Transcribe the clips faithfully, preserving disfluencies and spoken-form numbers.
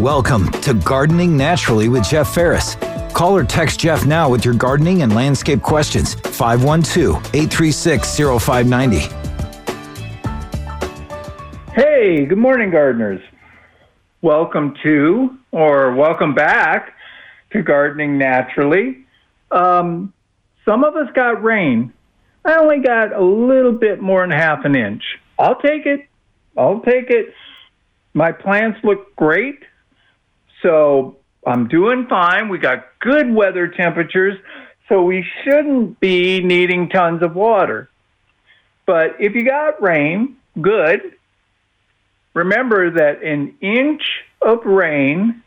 Welcome to Gardening Naturally with Jeff Ferris. Call or text Jeff now with your gardening and landscape questions. five one two, eight three six, zero five nine zero. Hey, good morning, gardeners. Welcome to, or welcome back to Gardening Naturally. Um, some of us got rain. I only got a little bit more than half an inch. I'll take it. I'll take it. My plants look great. So I'm doing fine. We got good weather temperatures, so we shouldn't be needing tons of water. But if you got rain, good. Remember that an inch of rain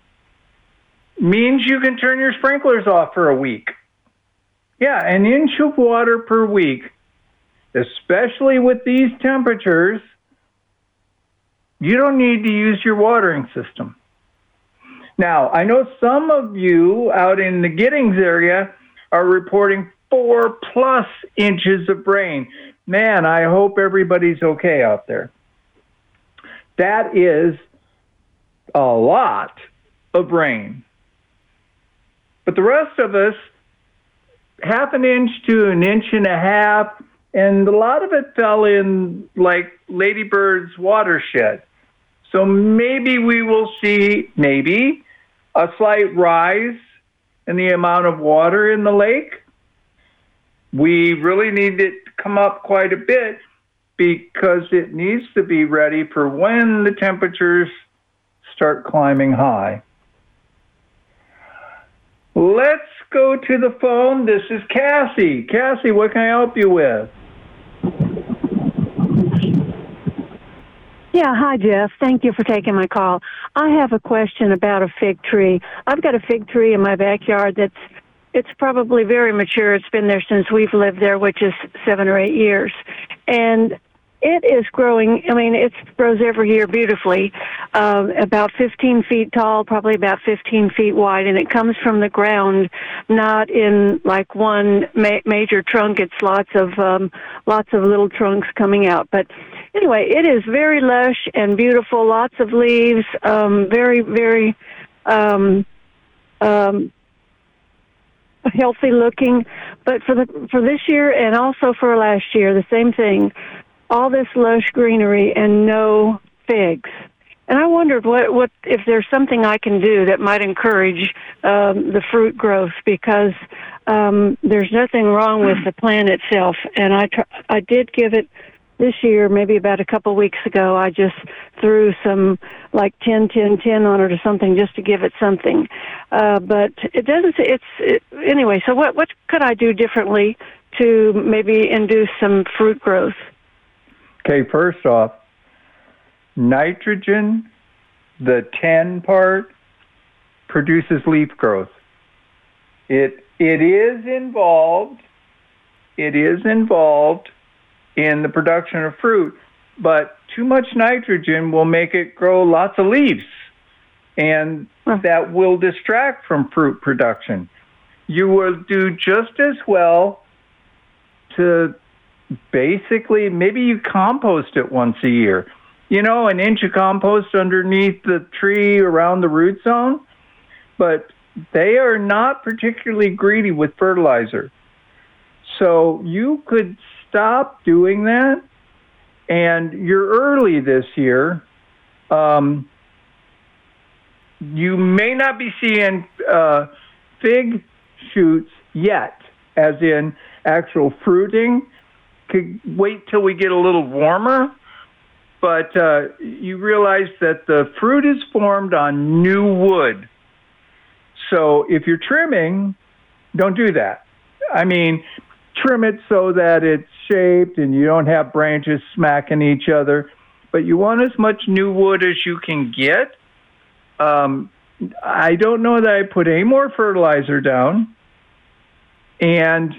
means you can turn your sprinklers off for a week. Yeah, an inch of water per week, especially with these temperatures, you don't need to use your watering system. Now, I know some of you out in the Giddings area are reporting four plus inches of rain. Man, I hope everybody's okay out there. That is a lot of rain. But the rest of us, half an inch to an inch and a half, and a lot of it fell in like Lady Bird's watershed. So maybe we will see, maybe, a slight rise in the amount of water in the lake. We really need it to come up quite a bit because it needs to be ready for when the temperatures start climbing high. Let's go to the phone. This is Cassie. Cassie, what can I help you with? Yeah, hi, Jeff. Thank you for taking my call. I have a question about a fig tree. I've got a fig tree in my backyard that's it's probably very mature. It's been there since we've lived there, which is seven or eight years. And it is growing. I mean, it grows every year beautifully, uh, about fifteen feet tall, probably about fifteen feet wide, and it comes from the ground, not in like one ma- major trunk. It's lots of um, lots of little trunks coming out. But anyway, it is very lush and beautiful, lots of leaves, um, very, very um, um, healthy looking. But for the for this year and also for last year, the same thing. All this lush greenery and no figs. And I wondered what, what if there's something I can do that might encourage um, the fruit growth, because um, there's nothing wrong with the plant itself. And I tr- I did give it this year, maybe about a couple weeks ago, I just threw some like ten, ten, ten on it or something just to give it something. Uh, but it doesn't, it's, it, anyway, so what, what could I do differently to maybe induce some fruit growth? Okay, first off, nitrogen, the ten part, produces leaf growth. It it is involved. It is involved in the production of fruit, but too much nitrogen will make it grow lots of leaves, and that will distract from fruit production. You will do just as well to basically, maybe you compost it once a year. You know, an inch of compost underneath the tree around the root zone, but they are not particularly greedy with fertilizer. So you could stop doing that, and you're early this year. Um, you may not be seeing uh, fig shoots yet, as in actual fruiting. Could wait till we get a little warmer, but uh, you realize that the fruit is formed on new wood. So if you're trimming, don't do that. I mean, trim it so that it's shaped and you don't have branches smacking each other, but you want as much new wood as you can get. Um, I don't know that I put any more fertilizer down, and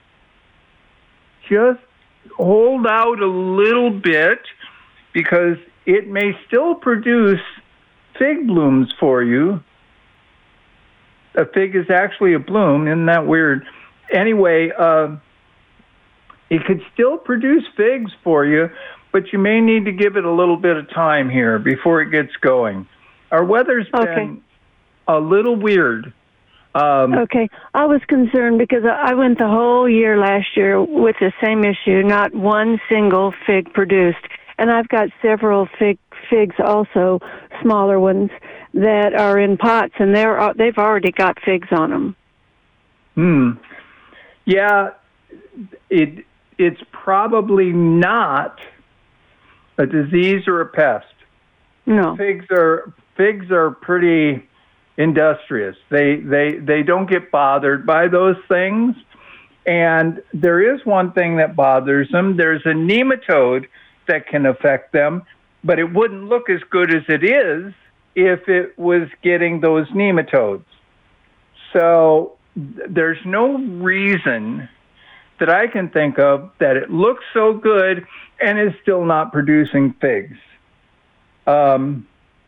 just hold out a little bit, because it may still produce fig blooms for you. A fig is actually a bloom. Isn't that weird? Anyway, uh, it could still produce figs for you, but you may need to give it a little bit of time here before it gets going. Our weather's Okay. been a little weird. Um, Okay. I was concerned because I went the whole year last year with the same issue, not one single fig produced. And I've got several fig figs also, smaller ones, that are in pots, and they're they've already got figs on them. Hmm. Yeah, it it's probably not a disease or a pest. No. Figs are figs are pretty industrious. They they they don't get bothered by those things. And there is one thing that bothers them. There's a nematode that can affect them, but it wouldn't look as good as it is if it was getting those nematodes. So th- there's no reason that I can think of that it looks so good and is still not producing figs. Um,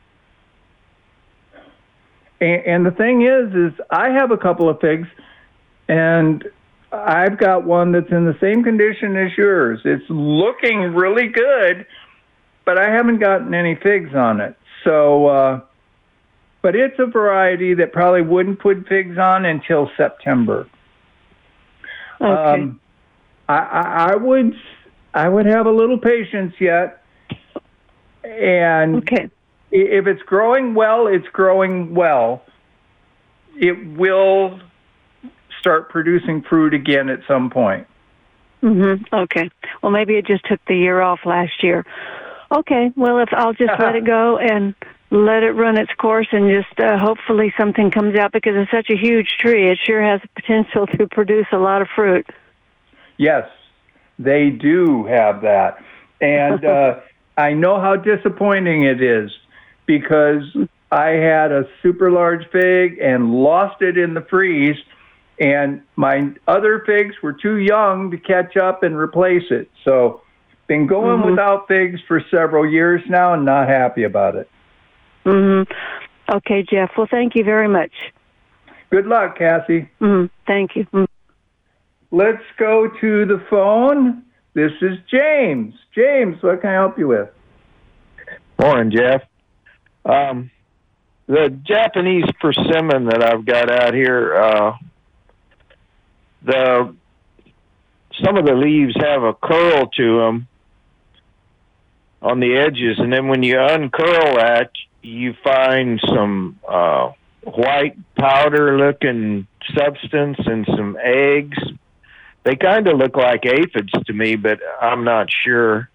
and, and the thing is, is I have a couple of figs, and I've got one that's in the same condition as yours. It's looking really good, but I haven't gotten any figs on it. So, uh, but it's a variety that probably wouldn't put figs on until September. Okay. Um, I, I, I would, I would have a little patience yet. And Okay. if it's growing well, it's growing well. It will start producing fruit again at some point. Mhm. Okay. Well, maybe it just took the year off last year. Okay. Well, if I'll just let it go and let it run its course, and just uh, hopefully something comes out, because it's such a huge tree. It sure has the potential to produce a lot of fruit. Yes, they do have that. And uh, I know how disappointing it is, because I had a super large fig and lost it in the freeze, and my other figs were too young to catch up and replace it. So been going Mm-hmm. without figs for several years now and not happy about it. Mhm. Okay, Jeff. Well, thank you very much. Good luck, Cassie. Mhm. Thank you. Mhm. Let's go to the phone. This is James. James, what can I help you with? Morning, Jeff. Um, the Japanese persimmon that I've got out here, uh, the some of the leaves have a curl to them on the edges, and then when you uncurl that, you find some uh, white powder-looking substance and some eggs. They kind of look like aphids to me, but I'm not sure.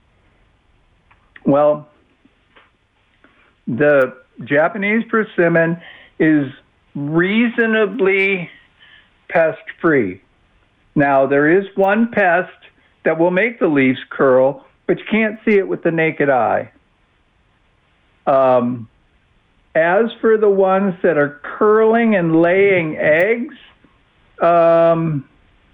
Well, the Japanese persimmon is reasonably pest-free. Now, there is one pest that will make the leaves curl, but you can't see it with the naked eye. Um, as for the ones that are curling and laying eggs, um,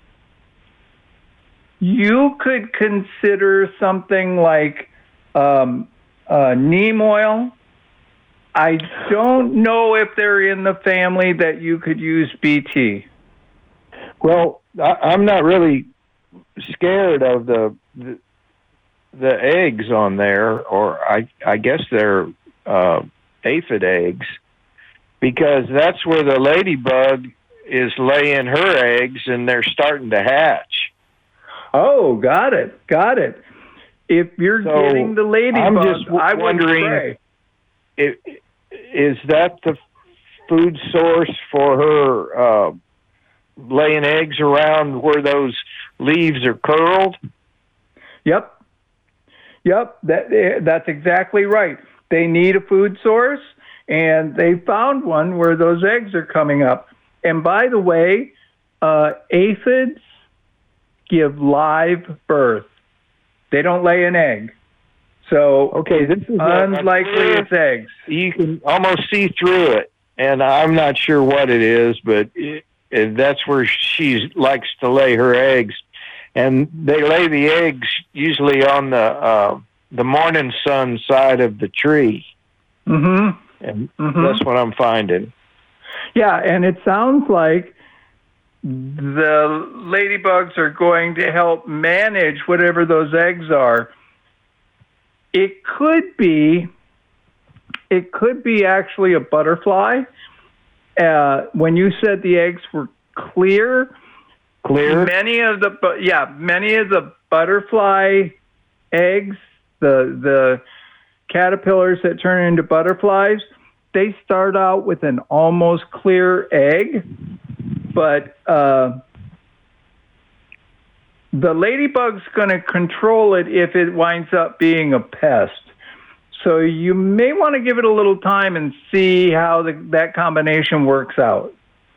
you could consider something like um, uh, neem oil. I don't know if they're in the family that you could use B T. Well, I, I'm not really scared of the, the the eggs on there, or I I guess they're uh, aphid eggs, because that's where the ladybug is laying her eggs, and they're starting to hatch. Oh, got it, got it. If you're So, getting the ladybug, I'm just w- I would wondering- spray. It, is that the food source for her uh, laying eggs around where those leaves are curled? Yep. Yep, that that's exactly right. They need a food source, and they found one where those eggs are coming up. And by the way, uh, aphids give live birth. They don't lay an egg. So Okay, this is a- a unlikely clear- it's eggs. You can almost see through it, and I'm not sure what it is, but it, it, that's where she likes to lay her eggs. And they lay the eggs usually on the uh, the morning sun side of the tree, Mm-hmm. and Mhm. that's what I'm finding. Yeah, and it sounds like the ladybugs are going to help manage whatever those eggs are. It could be it could be actually a butterfly. Uh, when you said the eggs were clear, Clear? many of the bu- yeah, many of the butterfly eggs, the the caterpillars that turn into butterflies, they start out with an almost clear egg, but uh, the ladybug's going to control it if it winds up being a pest. So you may want to give it a little time and see how the, that combination works out.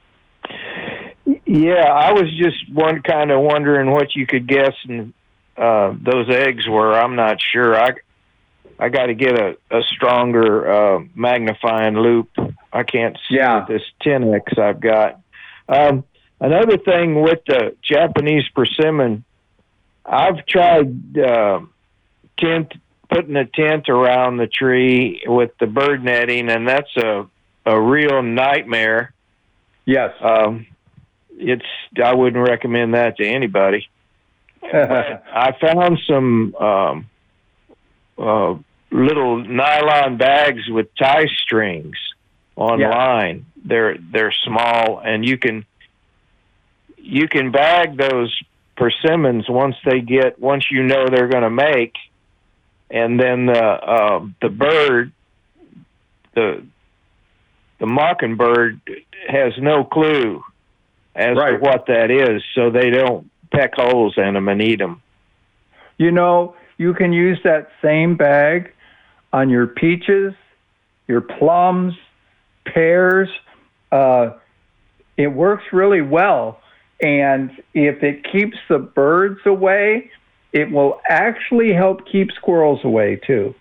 Yeah, I was just one kind of wondering what you could guess and uh, those eggs were. I'm not sure. I I got to get a, a stronger uh, magnifying loop. I can't see Yeah. this ten X I've got. Um, another thing with the Japanese persimmon, I've tried uh, tent, putting a tent around the tree with the bird netting, and that's a, a real nightmare. Yes. Um, it's I wouldn't recommend that to anybody. But I found some um, uh, little nylon bags with tie strings online. Yeah. They're they're small, and you can you can bag those persimmons once they get once you know they're going to make, and then the uh, the bird the the mockingbird has no clue as right. to what that is, so they don't peck holes in them and eat them. You know, you can use that same bag on your peaches, your plums, pears. Uh, it works really well. And if it keeps the birds away, it will actually help keep squirrels away, too.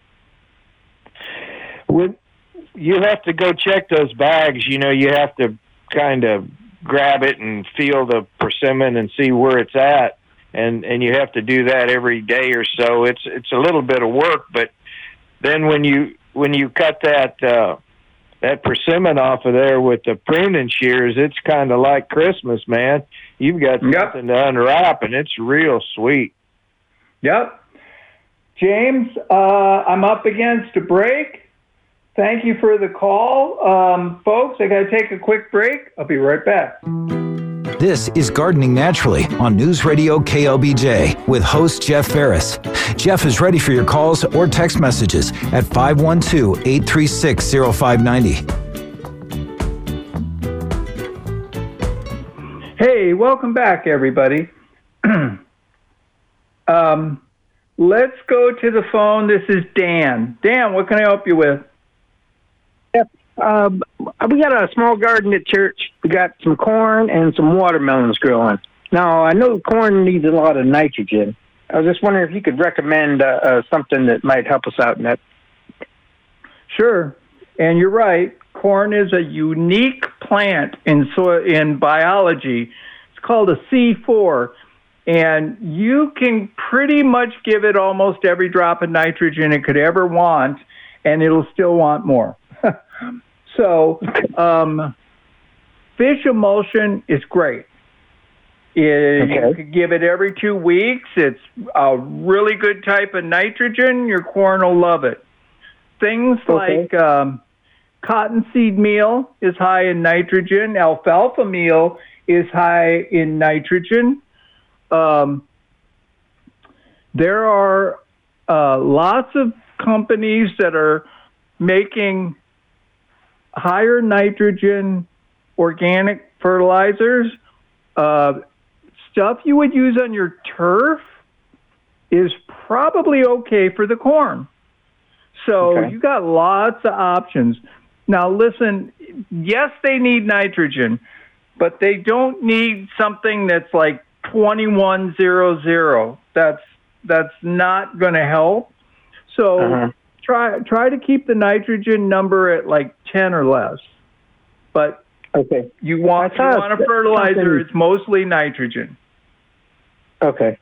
Would you have to go check those bags? You know, you have to kind of grab it and feel the persimmon and see where it's at, and and you have to do that every day or so. It's it's a little bit of work, but then when you when you cut that uh, that persimmon off of there with the pruning shears, it's kind of like Christmas, man. You've got yep. something to unwrap, and it's real sweet. Yep. James, uh, I'm up against a break. Thank you for the call. Um, folks, I got to take a quick break. I'll be right back. This is Gardening Naturally on News Radio K L B J with host Jeff Ferris. Jeff is ready for your calls or text messages at five one two, eight three six, zero five nine zero. Hey, welcome back, everybody. um, let's go to the phone. This is Dan. Dan, what can I help you with? Yep. Uh, we got a small garden at church. We got some corn and some watermelons growing. Now, I know corn needs a lot of nitrogen. I was just wondering if you could recommend uh, uh, something that might help us out in that. Sure. And you're right. Corn is a unique plant in soil, in biology. It's called a C four. And you can pretty much give it almost every drop of nitrogen it could ever want, and it'll still want more. So, um, fish emulsion is great. It, okay. You could give it every two weeks. It's a really good type of nitrogen. Your corn will love it. Things okay. like um, cottonseed meal is high in nitrogen. Alfalfa meal is high in nitrogen. Um, there are uh, lots of companies that are making higher nitrogen organic fertilizers. Uh, stuff you would use on your turf is probably okay for the corn. So okay. you got lots of options. Now listen, yes, they need nitrogen, but they don't need something that's like twenty-one hundred. That's that's not going to help. So uh-huh. try try to keep the nitrogen number at like ten or less. But okay, you want you want a fertilizer, something... it's mostly nitrogen. Okay.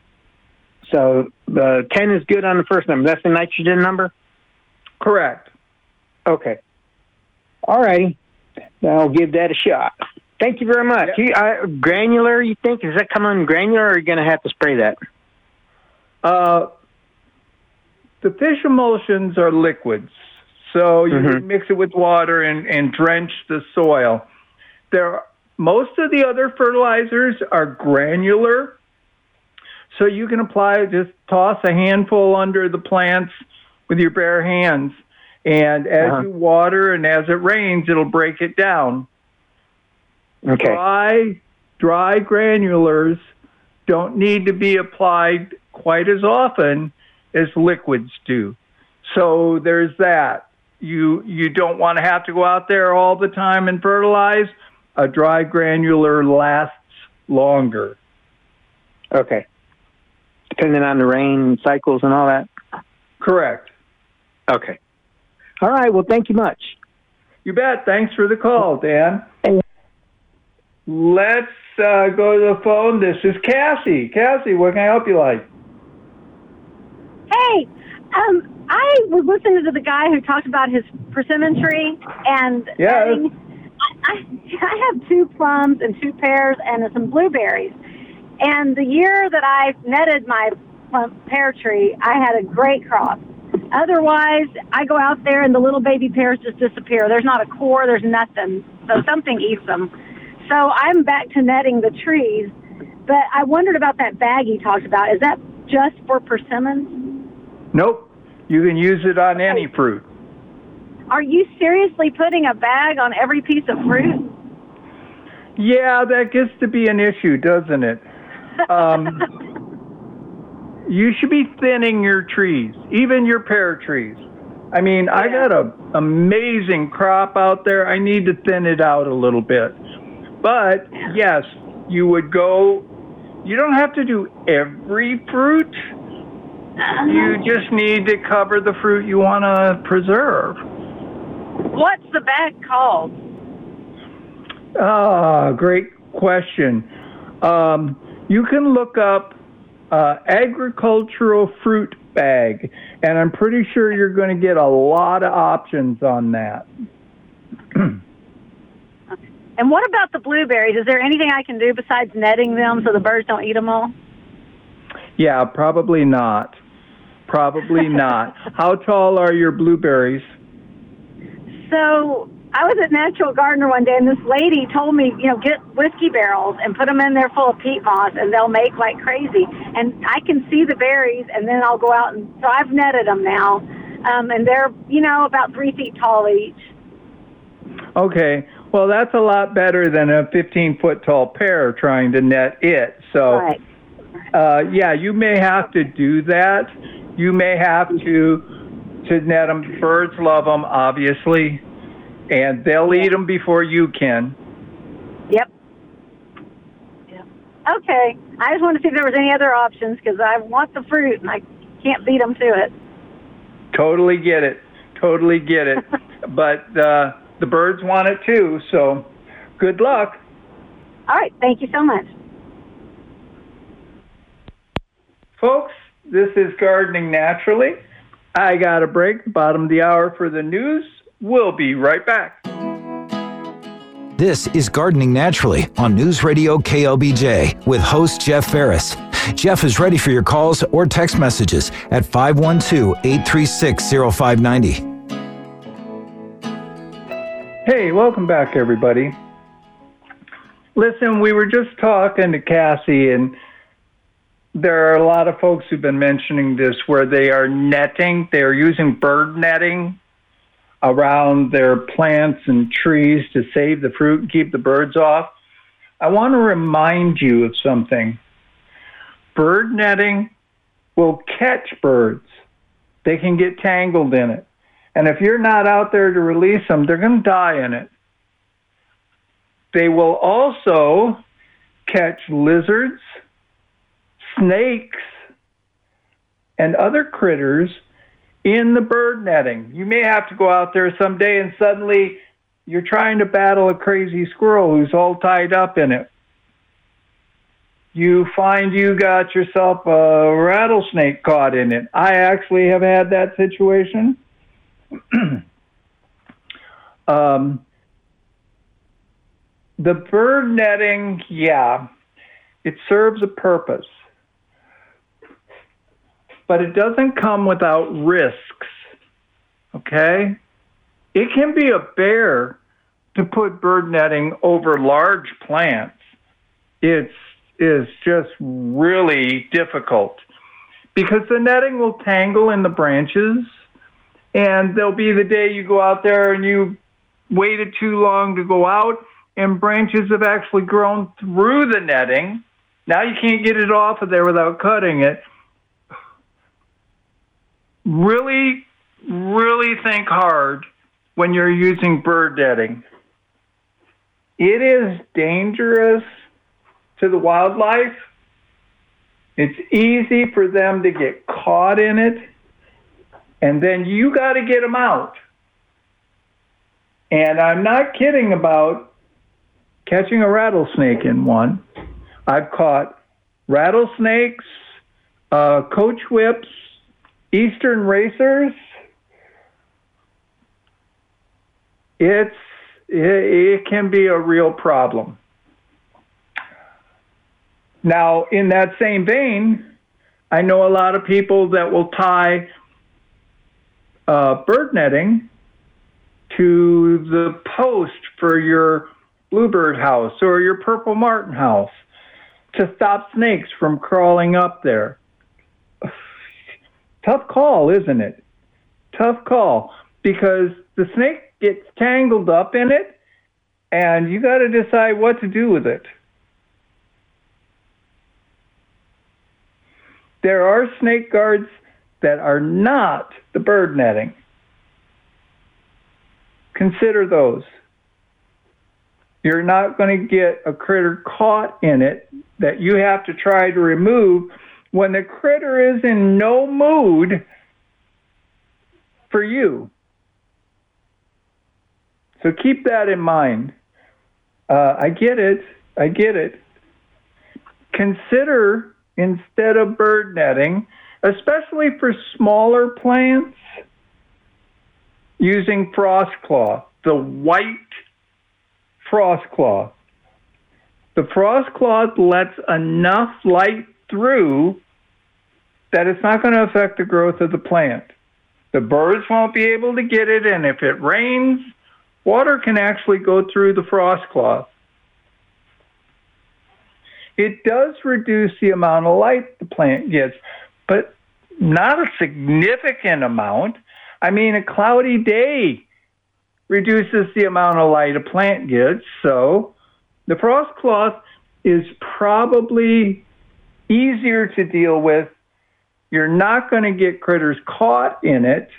So the ten is good on the first number. That's the nitrogen number? Correct. Okay. All righty. I'll give that a shot. Thank you very much. Yep. You, uh, granular, you think? Does that come in granular, or are you going to have to spray that? Uh, the fish emulsions are liquids. So you Mhm. would mix it with water and, and drench the soil. There, most of the other fertilizers are granular, so you can apply, just toss a handful under the plants with your bare hands. And as Uh-huh. you water and as it rains, it'll break it down. Okay. Dry, dry granulars don't need to be applied quite as often as liquids do. So there's that. You you don't want to have to go out there all the time and fertilize. A dry granular lasts longer. Okay. Depending on the rain cycles and all that? Correct. Okay. All right. Well, thank you much. You bet. Thanks for the call, Dan. Hey. Let's uh, go to the phone. This is Cassie. Cassie, what can I help you like? Hey, um, I was listening to the guy who talked about his persimmon tree, and Yeah. netting. I, I, I have two plums and two pears and some blueberries. And the year that I netted my plum pear tree, I had a great crop. Otherwise, I go out there and the little baby pears just disappear. There's not a core, there's nothing. So something eats them. So I'm back to netting the trees. But I wondered about that bag he talked about. Is that just for persimmons? Nope. You can use it on any fruit. Are you seriously putting a bag on every piece of fruit? Yeah, that gets to be an issue, doesn't it? Um, you should be thinning your trees, even your pear trees. I mean, yeah. I got an amazing crop out there. I need to thin it out a little bit. But, yes, you would go, you don't have to do every fruit. You just need to cover the fruit you want to preserve. What's the bag called? Ah, great question. Um, you can look up uh, agricultural fruit bag, and I'm pretty sure you're going to get a lot of options on that. And what about the blueberries? Is there anything I can do besides netting them so the birds don't eat them all? Yeah, probably not. Probably not. How tall are your blueberries? So I was at Natural Gardener one day, and this lady told me, you know, get whiskey barrels and put them in there full of peat moss, and they'll make like crazy. And I can see the berries, and then I'll go out and so I've netted them now, um, and they're, you know, about three feet tall each. Okay, well that's a lot better than a fifteen foot tall pear trying to net it. So, right. uh, yeah, you may have to do that. You may have to to net them. Birds love them, obviously. And they'll eat them before you can. Yep. Yep. Okay. I just wanted to see if there was any other options because I want the fruit and I can't beat them to it. Totally get it. Totally get it. But uh, the birds want it too, so good luck. All right. Thank you so much. Folks, this is Gardening Naturally. I got a break, bottom of the hour for the news. We'll be right back. This is Gardening Naturally on News Radio K L B J with host Jeff Ferris. Jeff is ready for your calls or text messages at five one two, eight three six, zero five nine zero. Hey, welcome back, everybody. Listen, we were just talking to Cassie, and there are a lot of folks who've been mentioning this where they are netting, they are using bird netting around their plants and trees to save the fruit and keep the birds off. I want to remind you of something. Bird netting will catch birds. They can get tangled in it. And if you're not out there to release them, they're going to die in it. They will also catch lizards, snakes, and other critters in the bird netting. You may have to go out there someday and suddenly you're trying to battle a crazy squirrel who's all tied up in it. You find you got yourself a rattlesnake caught in it. I actually have had that situation. um, the bird netting, yeah, it serves a purpose. But it doesn't come without risks, okay? it can be a bear to put bird netting over large plants. It's is just really difficult because the netting will tangle in the branches, and there'll be the day you go out there and you waited too long to go out, and branches have actually grown through the netting. Now you can't get it off of there without cutting it. Really, really think hard when you're using bird netting. It is dangerous to the wildlife. It's easy for them to get caught in it, and then you got to get them out. And I'm not kidding about catching a rattlesnake in one. I've caught rattlesnakes, uh, coach whips, eastern racers. It's it, it can be a real problem. Now, in that same vein, I know a lot of people that will tie uh, bird netting to the post for your bluebird house or your purple martin house to stop snakes from crawling up there. Tough call, isn't it? Tough call, because the snake gets tangled up in it, and you got to decide what to do with it. There are snake guards that are not the bird netting. Consider those. You're not going to get a critter caught in it that you have to try to remove when the critter is in no mood for you. So keep that in mind. Uh, I get it. I get it. Consider, instead of bird netting, especially for smaller plants, using frost cloth, the white frost cloth. The frost cloth lets enough light through that it's not going to affect the growth of the plant. The birds won't be able to get it, and if it rains, water can actually go through the frost cloth. It does reduce the amount of light the plant gets, but not a significant amount. I mean, a cloudy day reduces the amount of light a plant gets, so the frost cloth is probably easier to deal with. You're not going to get critters caught in it,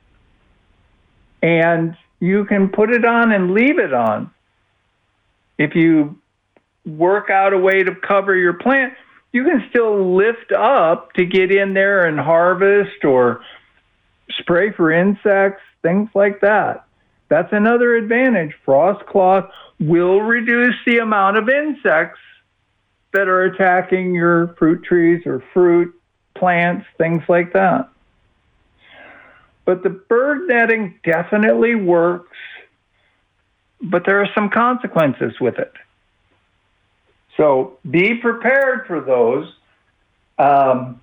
and you can put it on and leave it on. If you work out a way to cover your plant, you can still lift up to get in there and harvest or spray for insects, things like that. That's another advantage. Frost cloth will reduce the amount of insects that are attacking your fruit trees or fruit plants, things like that. But the bird netting definitely works, but there are some consequences with it. So be prepared for those. Um,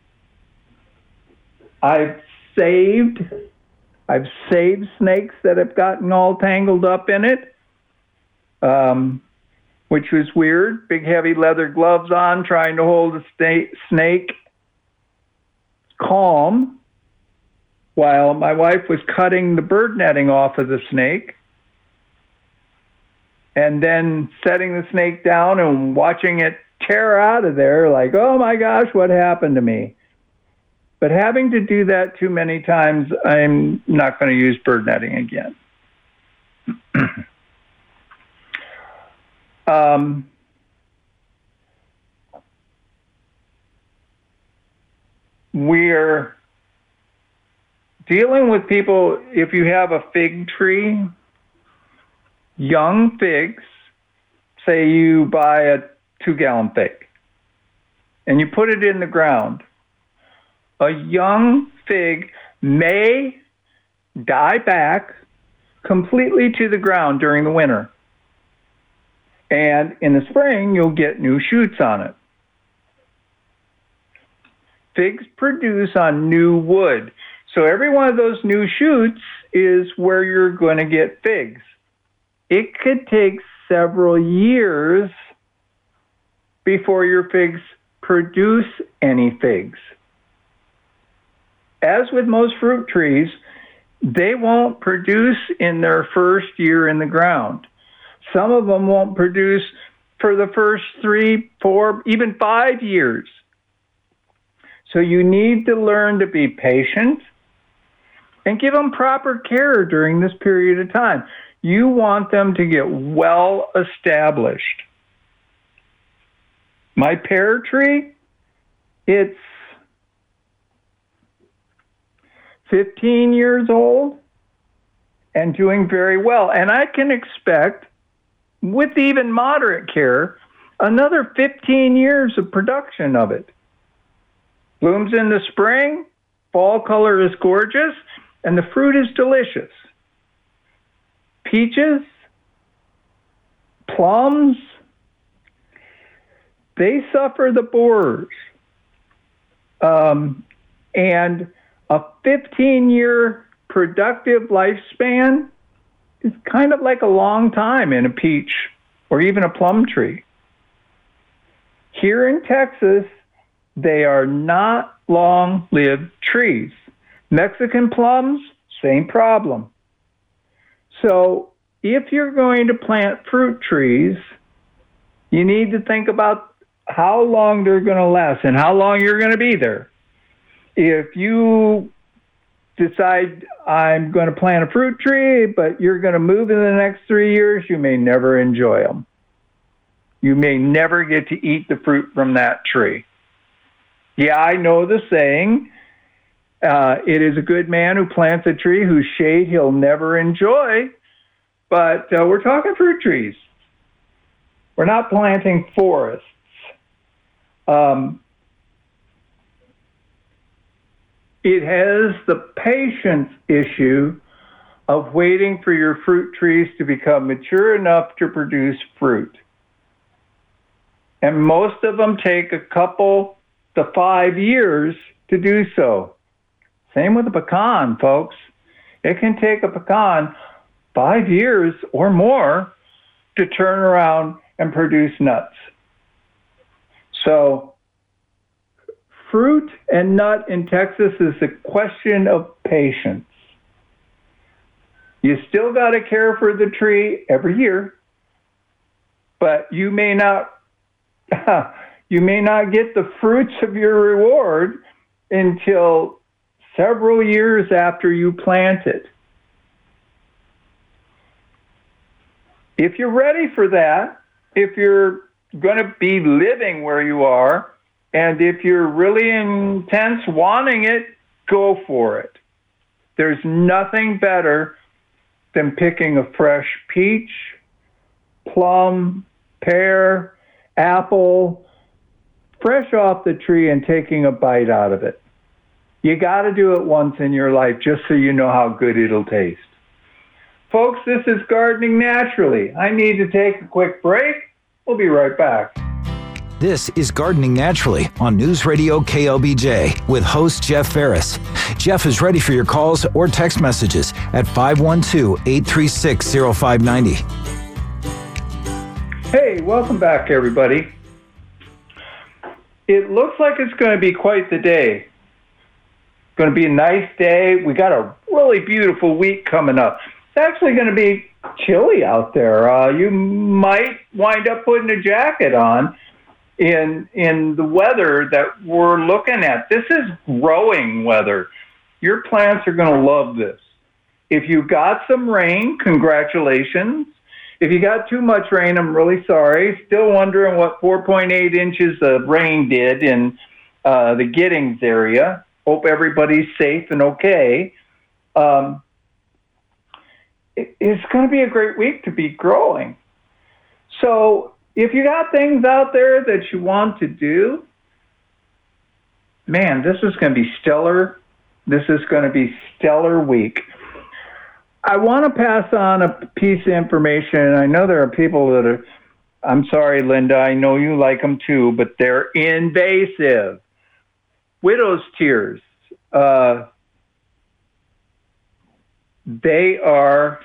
I've saved, I've saved snakes that have gotten all tangled up in it, um, which was weird. Big heavy leather gloves on, trying to hold a sta- snake calm while my wife was cutting the bird netting off of the snake, and then setting the snake down and watching it tear out of there like, oh my gosh, what happened to me? But having to do that too many times, I'm not going to use bird netting again. um, we're dealing with people, if you have a fig tree, young figs, say you buy a two-gallon fig, and you put it in the ground, a young fig may die back completely to the ground during the winter. And in the spring, you'll get new shoots on it. Figs produce on new wood. So every one of those new shoots is where you're going to get figs. It could take several years before your figs produce any figs. As with most fruit trees, they won't produce in their first year in the ground. Some of them won't produce for the first three, four, even five years. So you need to learn to be patient and give them proper care during this period of time. You want them to get well established. My pear tree, it's fifteen years old and doing very well. And I can expect, with even moderate care, another fifteen years of production of it. Blooms in the spring, fall color is gorgeous, and the fruit is delicious. Peaches, plums, they suffer the borers. Um, and a fifteen-year productive lifespan is kind of like a long time in a peach or even a plum tree. Here in Texas, they are not long-lived trees. Mexican plums, same problem. So if you're going to plant fruit trees, you need to think about how long they're going to last and how long you're going to be there. If you decide I'm going to plant a fruit tree, but you're going to move in the next three years, you may never enjoy them. You may never get to eat the fruit from that tree. Yeah, I know the saying, uh, it is a good man who plants a tree whose shade he'll never enjoy, but uh, we're talking fruit trees. We're not planting forests. Um, it has the patience issue of waiting for your fruit trees to become mature enough to produce fruit. And most of them take a couple to five years to do so. Same with a pecan, folks. It can take a pecan five years or more to turn around and produce nuts. So fruit and nut in Texas is a question of patience. You still got to care for the tree every year, but you may not you may not get the fruits of your reward until several years after you plant it. If you're ready for that, if you're going to be living where you are, and if you're really intense wanting it, go for it. There's nothing better than picking a fresh peach, plum, pear, apple, fresh off the tree and taking a bite out of it. You got to do it once in your life just so you know how good it'll taste. Folks, this is Gardening Naturally. I need to take a quick break. We'll be right back. This is Gardening Naturally on News Radio K L B J with host Jeff Ferris. Jeff is ready for your calls or text messages at five one two, eight three six, zero five nine zero. Hey, welcome back, everybody. It looks like it's going to be quite the day. It's going to be a nice day. We got a really beautiful week coming up. It's actually going to be chilly out there. Uh, you might wind up putting a jacket on in in the weather that we're looking at. This is growing weather. Your plants are going to love this. If you got some rain, congratulations. If you got too much rain, I'm really sorry. Still wondering what four point eight inches of rain did in uh, the Giddings area. Hope everybody's safe and okay. Um, it, it's going to be a great week to be growing. So if you got things out there that you want to do, man, this is going to be stellar. This is going to be stellar week. I want to pass on a piece of information. I know there are people that are, I'm sorry, Linda, I know you like them too, but they're invasive. Widow's tears. Uh, they are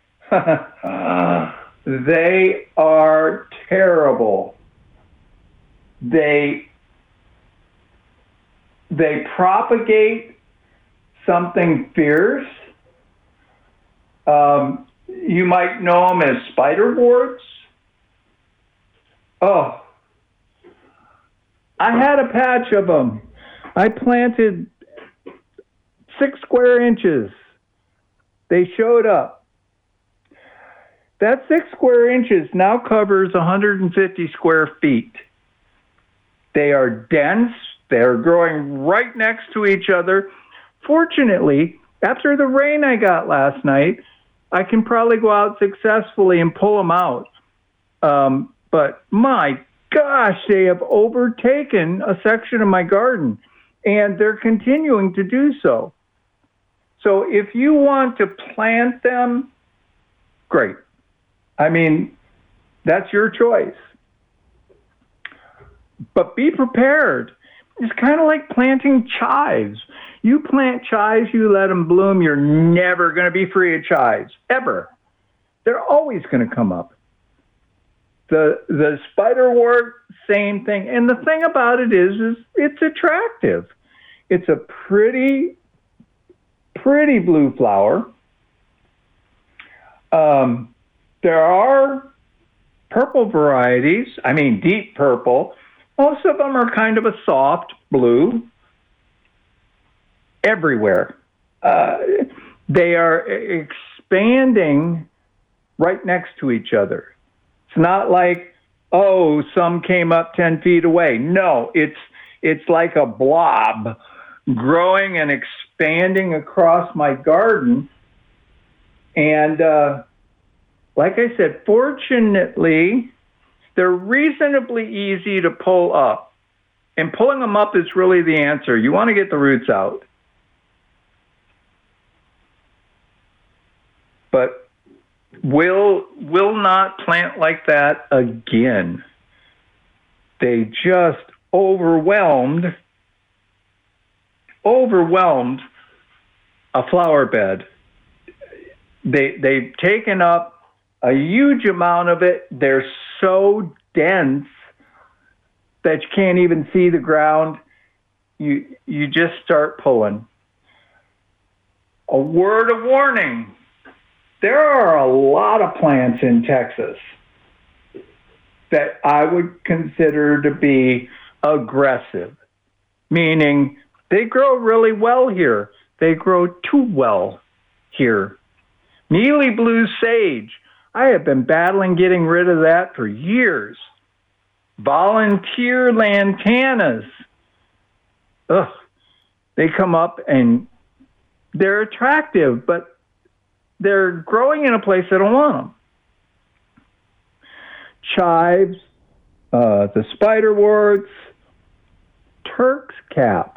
they are terrible. They they propagate something fierce. Um, you might know them as spiderworts. Oh, I had a patch of them. I planted six square inches. They showed up. That six square inches now covers one hundred fifty square feet. They are dense. They're growing right next to each other. Fortunately, after the rain I got last night, I can probably go out successfully and pull them out. Um, but my gosh, they have overtaken a section of my garden, and they're continuing to do so. So if you want to plant them, great. I mean, that's your choice. But be prepared. It's kind of like planting chives. You plant chives, you let them bloom, you're never going to be free of chives, ever. They're always going to come up. The the spiderwort, same thing. And the thing about it is, is it's attractive. It's a pretty, pretty blue flower. Um, there are purple varieties. I mean, deep purple. Most of them are kind of a soft blue. Everywhere. Uh, they are expanding right next to each other. It's not like, oh, some came up ten feet away. No, it's it's like a blob growing and expanding across my garden. And uh, like I said, fortunately, they're reasonably easy to pull up. And pulling them up is really the answer. You want to get the roots out. But will will not plant like that again. They just overwhelmed, overwhelmed a flower bed. They, they've taken up a huge amount of it. They're so dense that you can't even see the ground. You, you just start pulling. A word of warning. There are a lot of plants in Texas that I would consider to be aggressive, meaning they grow really well here. They grow too well here. Mealy blue sage. I have been battling getting rid of that for years. Volunteer lantanas. Ugh. They come up and they're attractive, but they're growing in a place I don't want them. Chives, uh, the spiderworts, Turk's cap.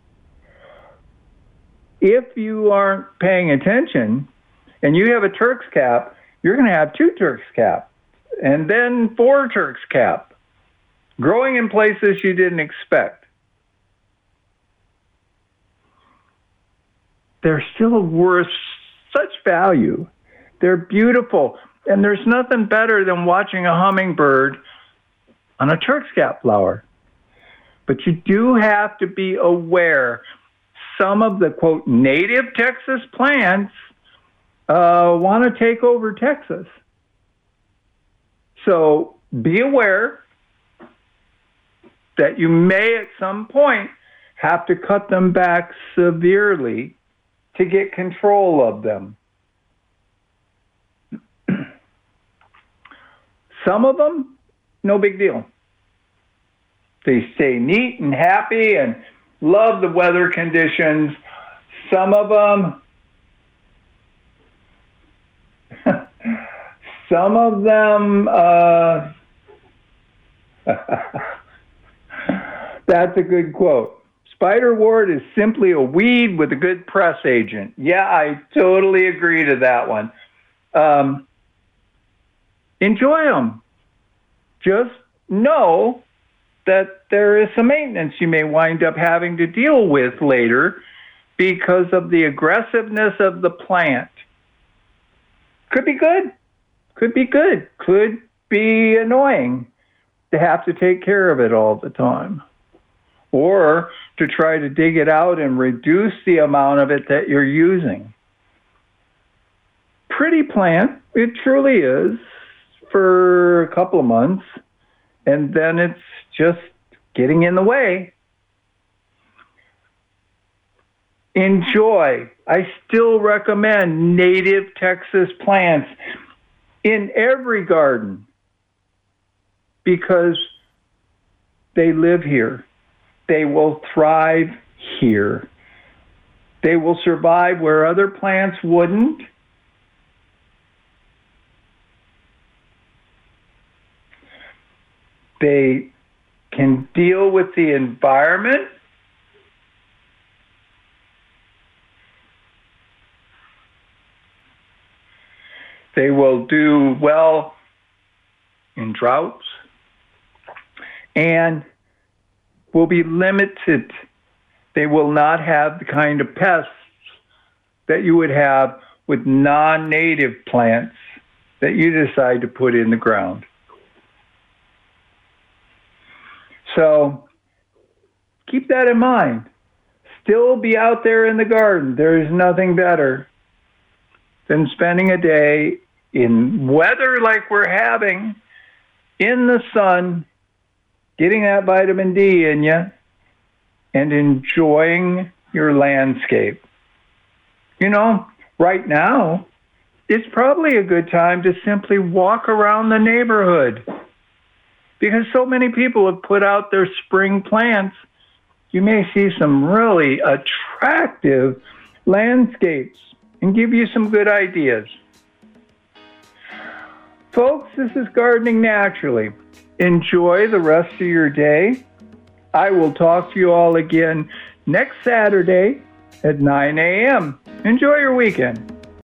If you aren't paying attention and you have a Turk's cap, you're going to have two Turk's cap and then four Turk's cap, growing in places you didn't expect. They're still worth such value. They're beautiful. And there's nothing better than watching a hummingbird on a Turk's cap flower. But you do have to be aware some of the, quote, native Texas plants uh, want to take over Texas. So be aware that you may at some point have to cut them back severely to get control of them. Some of them, no big deal. They stay neat and happy and love the weather conditions. Some of them, some of them, uh, that's a good quote. Spiderwort is simply a weed with a good press agent. Yeah, I totally agree to that one. Um, enjoy them. Just know that there is some maintenance you may wind up having to deal with later because of the aggressiveness of the plant. Could be good. Could be good. Could be annoying to have to take care of it all the time. Or to try to dig it out and reduce the amount of it that you're using. Pretty plant, it truly is, for a couple of months, and then it's just getting in the way. Enjoy. I still recommend native Texas plants in every garden because they live here. They will thrive here. They will survive where other plants wouldn't. They can deal with the environment. They will do well in droughts and will be limited. They will not have the kind of pests that you would have with non-native plants that you decide to put in the ground. So keep that in mind. Still be out there in the garden. There is nothing better than spending a day in weather like we're having, in the sun, getting that vitamin D in you, and enjoying your landscape. You know, right now, it's probably a good time to simply walk around the neighborhood because so many people have put out their spring plants. You may see some really attractive landscapes and give you some good ideas. Folks, this is Gardening Naturally. Enjoy the rest of your day. I will talk to you all again next Saturday at nine a.m. Enjoy your weekend.